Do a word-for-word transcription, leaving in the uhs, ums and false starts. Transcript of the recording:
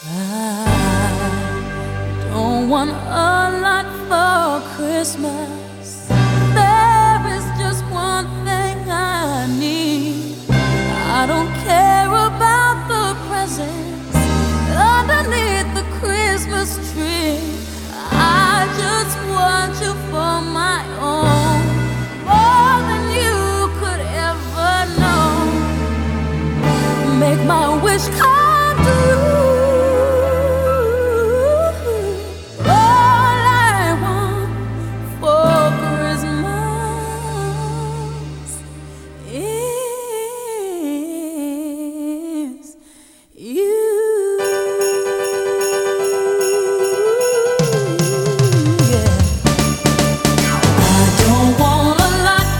I don't want a lot for Christmas. There is just one thing I need. I don't care about the presents underneath the Christmas tree. I just want you for my own, more than you could ever know. Make my wish come